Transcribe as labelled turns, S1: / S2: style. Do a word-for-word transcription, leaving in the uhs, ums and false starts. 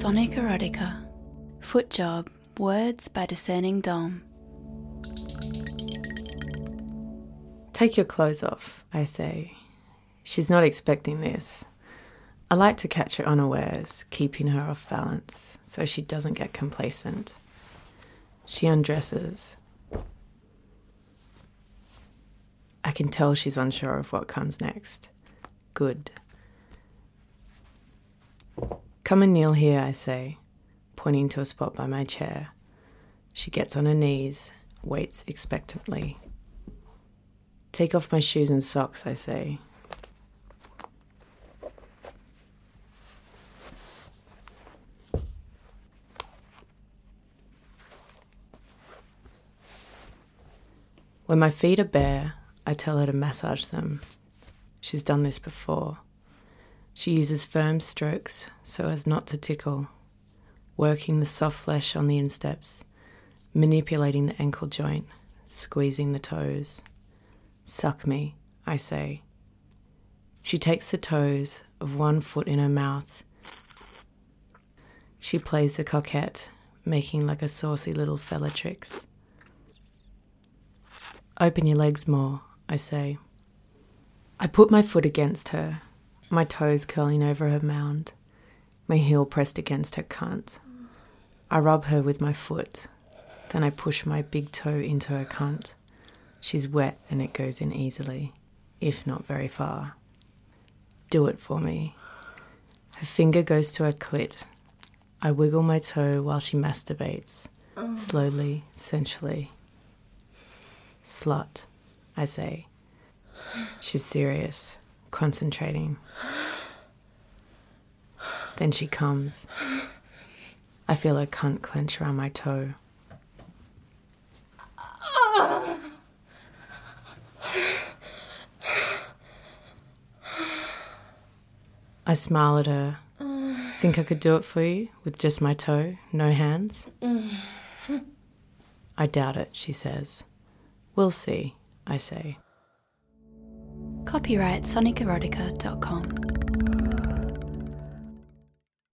S1: Sonic Erotica. Foot Job. Words by Discerning Dom.
S2: Take your clothes off, I say. She's not expecting this. I like to catch her unawares, keeping her off balance so she doesn't get complacent. She undresses. I can tell she's unsure of what comes next. Good. Come and kneel here, I say, pointing to a spot by my chair. She gets on her knees, waits expectantly. Take off my shoes and socks, I say. When my feet are bare, I tell her to massage them. She's done this before. She uses firm strokes so as not to tickle, working the soft flesh on the insteps, manipulating the ankle joint, squeezing the toes. Suck me, I say. She takes the toes of one foot in her mouth. She plays the coquette, making like a saucy little fella tricks. Open your legs more, I say. I put my foot against her, my toes curling over her mound, my heel pressed against her cunt. I rub her with my foot, then I push my big toe into her cunt. She's wet and it goes in easily, if not very far. Do it for me. Her finger goes to her clit. I wiggle my toe while she masturbates, slowly, sensually. Slut, I say. She's serious, concentrating. Then she comes. I feel her cunt clench around my toe. I smile at her. Think I could do it for you with just my toe, no hands? I doubt it, she says. We'll see, I say.
S1: Copyright sonic erotica dot com.